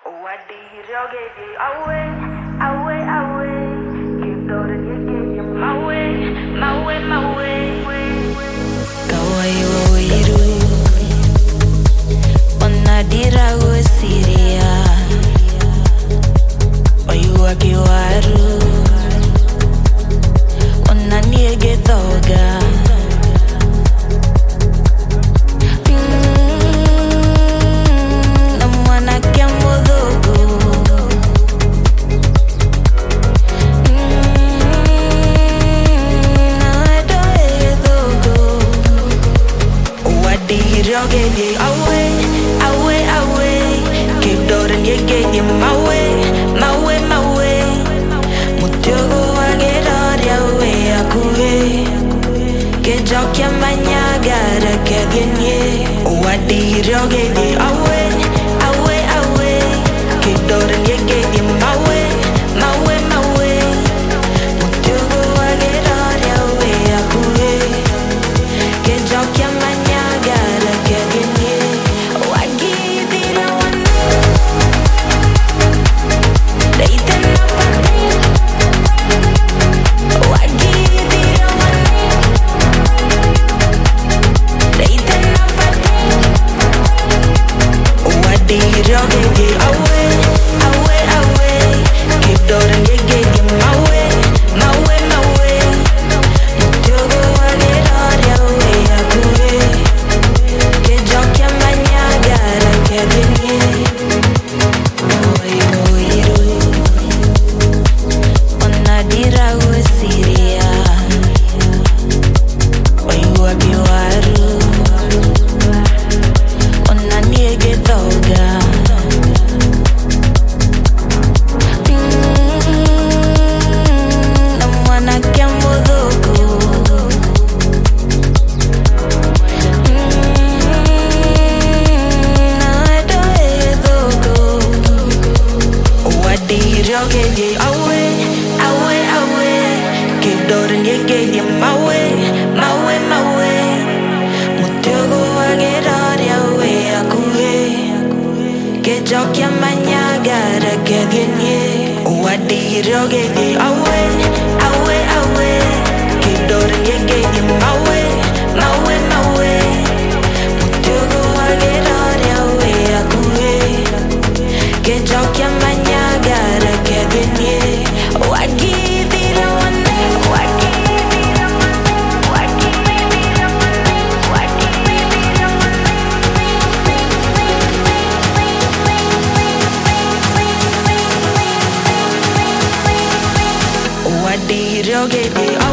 Away, away, away. Keep throwing your my way, my way, my way. Kawairu onadira usiria oyua kiwaru onaniege toga namwana kiamudogo away, away, away. Keep doing your game, my way, my way, my way. Mutyogo agera your way, akuwe. Get jock ya manyagara, kegenye. What did you get? Away, away, away. Keep doing your game, my way, my way, my way. Mutyogo agera your way, akuwe. Get jock ya manyagara. Away, away, away. Keep doing your game, my way, my way, my way. Mutyogo agera your way, akuwe. Get jock ya manyagara, kegenye. What did you get? Away, away, away. Keep doing your game, my way, my way, my way. Mutyogo agera your way, akuwe. Get jock ya manyagara. What did you get?